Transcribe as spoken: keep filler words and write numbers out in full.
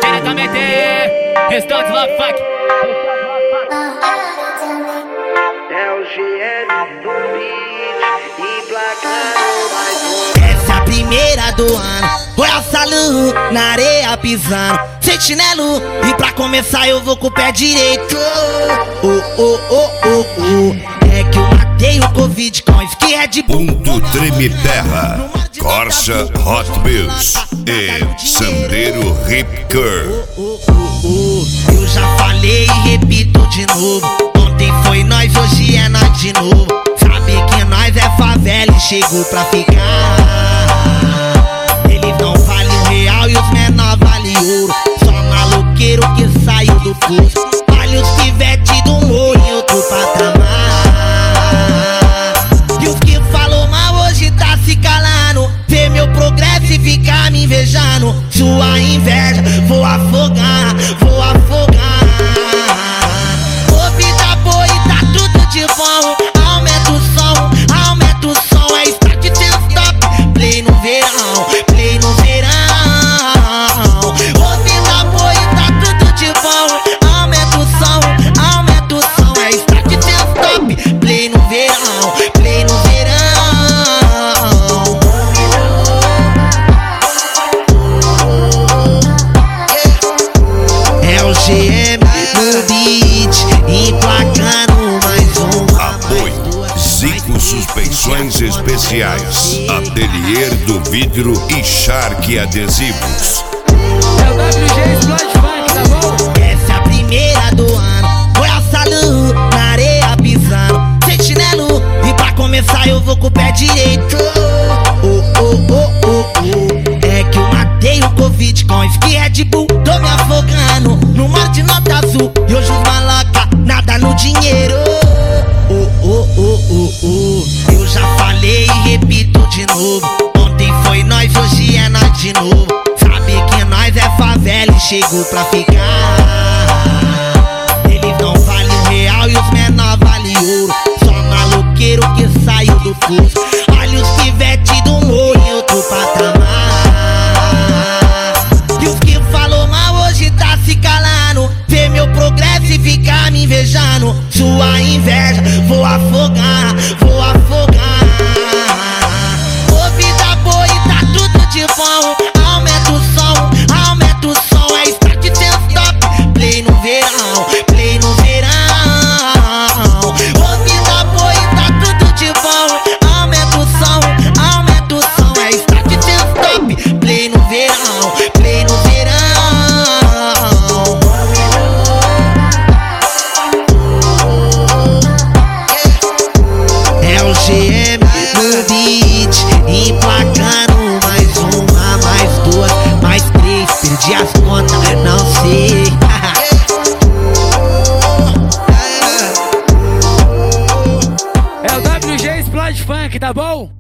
Ele também tem Restante Love Funk. É o G L do beat, emplacando mais um. Essa é a primeira do ano, Royal Salute, na areia pisando, sem chinelo, e pra começar eu vou com o pé direito. Oh, oh, oh, oh, oh. É que eu matei o Covid com whisky Red Bull. Ponto Treme Terra, Corsa Hot Wheels e Sandero Hip Curve. Oh, oh, oh, oh. Eu já falei e repito de novo, ontem foi nós, hoje é nós de novo. Sabe que nós é favela e chegou pra ficar. Eles não valem um real e os menor valem ouro. Só maloqueiro que saiu do curso. Olha os pivete do morro em outro patamar. E os que falou mal hoje tá se calando. Vê meu progresso e fica me invejando. Sua inveja vou afogar, vou afogar. Ô vida boa e tá tudo de bom. Aumenta o som, aumenta o som. É start e stop, play no verão, play no verão. Ô vida boa e tá tudo de bom. Aumenta o som, aumenta o som. É start e stop, play no verão, play no verão. É o G M no beat, emplacando mais um. Apoio Zico Suspensões Especiais, Atelier do Vidro e Shark Adesivos. É o W G Explode Funk, tá bom? Essa é a primeira do ano, Royal Salute, na areia pisando, sem chinelo, e pra começar eu vou com o pé direito. Oh, oh, oh, oh, oh. É que eu matei o Covid com whisky Red Bull. Tô me afogando no mar de nota azul, e hoje os maloca nada no dinheiro. Oh, oh, oh, oh, oh. Eu já falei e repito de novo, ontem foi nós, hoje é nós de novo. Sabe que nós é favela e chegou pra ficar. Eles não valem um real e os menor valem ouro. Só maloqueiro que saiu do curso. Olha os pivete do morro em outro patamar. E os que falou mal hoje tá se calando. Vê meu progresso e fica me invejando. Sua inveja vou afogar, vou afogar. Ô vida boa e tá tudo de bom. Aumenta o som, aumenta o som. É start e stop, play no verão, play no verão. Ô vida boa e tá tudo de bom. Aumenta o som, aumenta o som. É start e stop, play no verão, play no verão. É o G M no beat, emplacando mais uma, mais duas, mais três. Perdi as contas, não sei. É o W G Explode Funk, tá bom?